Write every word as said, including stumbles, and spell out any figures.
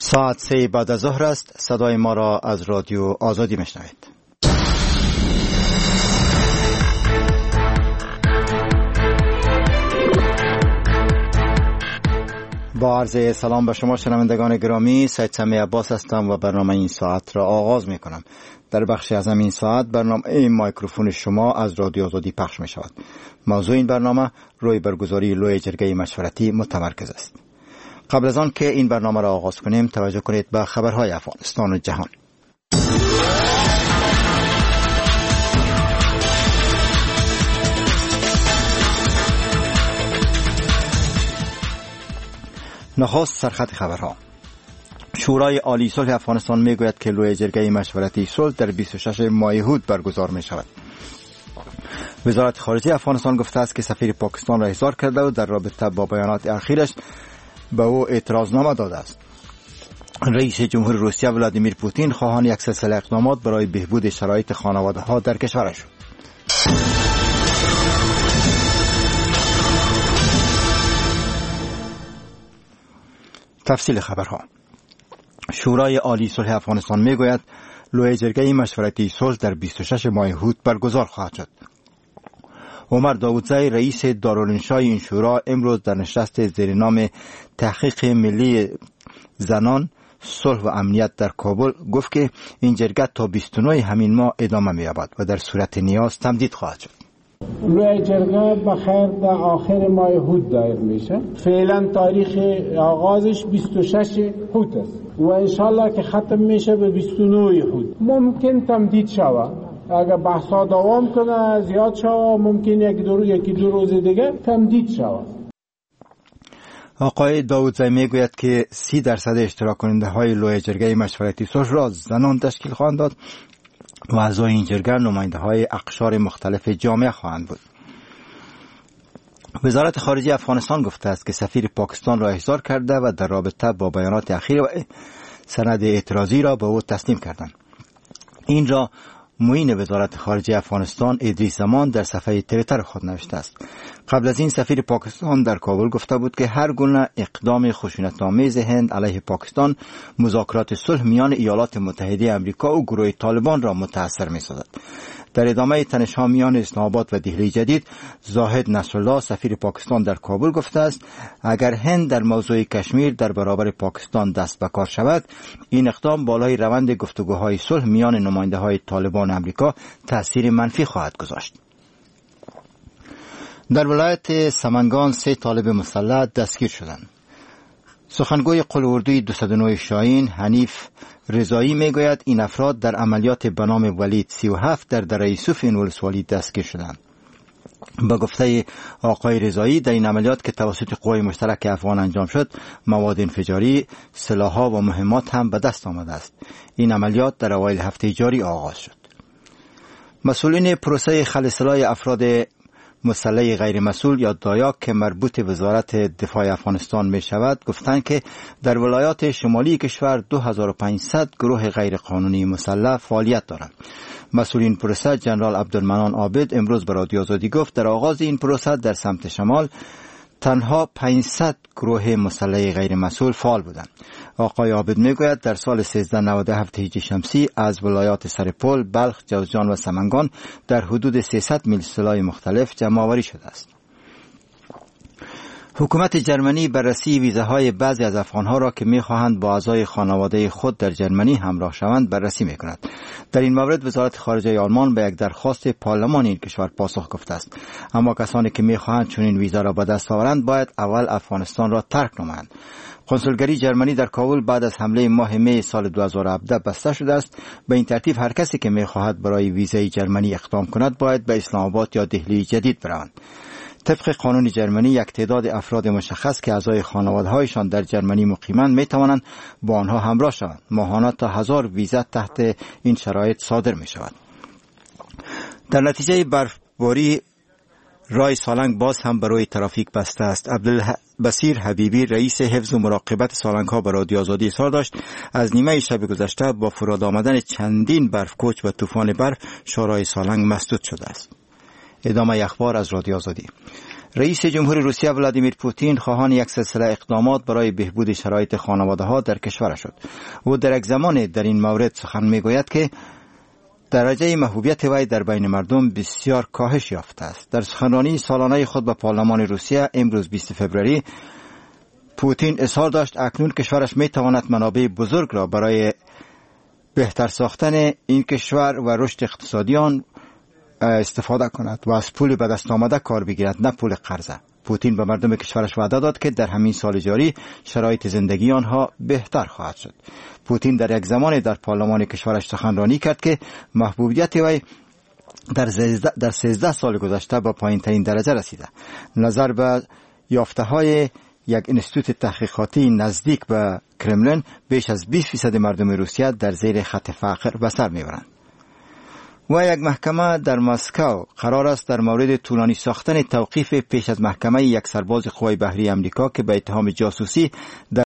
ساعت سه بعد از ظهر است. صدای ما را از رادیو آزادی میشنوید. با عرض سلام به شما شنوندگان گرامی، سید سمیع عباس هستم و برنامه این ساعت را آغاز می کنم. در بخشی از همین ساعت برنامه این مایکروفون شما از رادیو آزادی پخش می شود. موضوع این برنامه روی برگزاری لوی جرگه مشورتی متمرکز است. قبل از آن که این برنامه را آغاز کنیم توجه کنید به خبرهای افغانستان و جهان. نخست سرخط خبرها. شورای عالی صلح افغانستان میگوید که لوی جرگه مشورتی صلح در بیست و شش ماه هود برگزار می شود. وزارت خارجه افغانستان گفته است که سفیر پاکستان را احضار کرده و در رابطه با بیانات اخیرش به او اعتراضنامه داده است. رئیس جمهور روسیه ولادیمیر پوتین خواهان یک سلسله اقدامات برای بهبود شرایط خانواده ها در کشورش شد. تفصیل خبرها. شورای عالی صلح افغانستان میگوید لوی جرگه مشورتی صلح در بیست و شش ماه هود برگزار خواهد شد. عمر داودزی رئیس دارالانشای این شورا امروز در نشست زیر نام تحقیق ملی زنان صلح و امنیت در کابل گفت که این جرگه تا بیست و نه همین ماه ادامه می‌یابد و در صورت نیاز تمدید خواهد شد. لوی جرگه بخیر در آخر ماه هود دایر میشه. فعلا تاریخ آغازش بیست و شش هود است و انشالله که ختم میشه به بیست و نه هود. ممکن تمدید شود. اگر بحثا دوام کنه زیاد شود ممکن یک دو یکی دو روز دیگه تمدید شود. آقای داودزی میگوید که سی درصد اشتراک کننده های لوی جرگه مشورتی صلح را زنان تشکیل خواهند داد و اعضای این جرگه نماینده های اقشار مختلف جامعه خواهند بود. وزارت خارجه افغانستان گفته است که سفیر پاکستان را احضار کرده و در رابطه با بیانات اخیر و سند اعتراضی را به او تسلیم کردند. این را معین وزارت خارجه افغانستان ادریس زمان در صفحه توییتر خود نوشته است. قبل از این سفیر پاکستان در کابل گفته بود که هر گونه اقدام خشونت‌آمیز هند علیه پاکستان مذاکرات صلح میان ایالات متحده آمریکا و گروه طالبان را متاثر می‌سازد. در ادامه تنش‌ها میان اسلام آباد و دهلی جدید، زاهد نصرالله سفیر پاکستان در کابل گفته است اگر هند در موضوع کشمیر در برابر پاکستان دست به کار شود، این اقدام بالای روند گفتگوهای صلح میان نماینده‌های طالبان آمریکا تأثیر منفی خواهد گذاشت. در ولایت سمنگان سه طالب مسلح دستگیر شدند. سخنگوی قلعه‌اردوی دویست و نه شاهین حنیف رضایی میگوید این افراد در عملیات به نام ولید سی و هفت در دره یوسف این ولسوالی دستگیر شدند. با گفته آقای رضایی در این عملیات که توسط قوای مشترک افغان انجام شد مواد انفجاری، سلاح‌ها و مهمات هم به دست آمده است. این عملیات در اوایل هفته جاری آغاز شد. مسئولین پروسه خلاص‌های افراد مسلح غیر مسئول یا دایاک که مربوط وزارت دفاع افغانستان می شود گفتند که در ولایات شمالی کشور دو هزار و پانصد گروه غیر قانونی مسلح فعالیت دارند. مسئولین پروسه جنرال عبدالمنان عابد امروز به رادیو آزادی گفت در آغاز این پروسه در سمت شمال تنها پانصد گروه مسلح غیر مسئول فعال بودند. آقای عابد میگوید در سال سیزده نود و هفت هجری شمسی از ولایات سرپل، بلخ، جوزجان و سمنگان در حدود سیصد میل سلاح مختلف جمع آوری شده است. حکومت جرمنی بررسی ویزاهای بعضی از افغانها را که می‌خواهند با اعضای خانواده خود در جرمنی همراه شوند بررسی می‌کند. در این مورد وزارت خارجه آلمان به یک درخواست پارلمان این کشور پاسخ گفته است. اما کسانی که می‌خواهند چنین ویزا را به دست آورند باید اول افغانستان را ترک نمایند. کنسولگری جرمنی در کابل بعد از حمله ماه می سال دو هزار و هفده بسته شده است. به این ترتیب هر کسی که می‌خواهد برای ویزای جرمنی اقدام کند باید به اسلام آباد یا دهلی جدید برود. طبق قانون جرمنی یک تعداد افراد مشخص که اعضای خانواده‌هایشان در جرمنی مقیمند می‌توانند با آنها همراه شوند. ماهانه تا هزار ویزا تحت این شرایط صادر می‌شود. در نتیجه برفباری راه سالنگ باز هم برای ترافیک بسته است. عبدالبصیر حبیبی رئیس حفظ و مراقبت سالنگ‌ها به رادیو آزادی اظهار داشت از نیمه شب گذشته با فرود آمدن چندین برفکوچ و طوفان برف شورای سالنگ مسدود شده است. ادامه اخبار از رادیو آزادی. رئیس جمهور روسیه ولادیمیر پوتین خواهان یک سلسله اقدامات برای بهبود شرایط خانواده ها در کشور شد. او در یک زمان در این مورد سخن میگوید که درجه محبوبیت وی در بین مردم بسیار کاهش یافته است. در سخنرانی سالانه خود به پارلمان روسیه امروز بیست فوریه پوتین اظهار داشت اکنون کشورش می تواند منابع بزرگ را برای بهتر ساختن این کشور و رشد اقتصادی آن استفاده کند و از پول به دست آمده کار بگیرد، نه پول قرضه. پوتین به مردم کشورش وعده داد که در همین سال جاری شرایط زندگی آنها بهتر خواهد شد. پوتین در یک زمان در پارلمان کشورش سخنرانی کرد که محبوبیت وی در سیزده سال گذشته به پایین ترین درجه رسیده. نظر به یافته های یک انستیتوت تحقیقاتی نزدیک به کرملین بیش از بیست فیصد مردم روسیه در زیر خط فقر به سر میبرند. و یک محکمه در مسکو قرار است در مورد طولانی ساختن توقیف پیش از محکمه یک سرباز قوای بحری امریکا که به اتهام جاسوسی در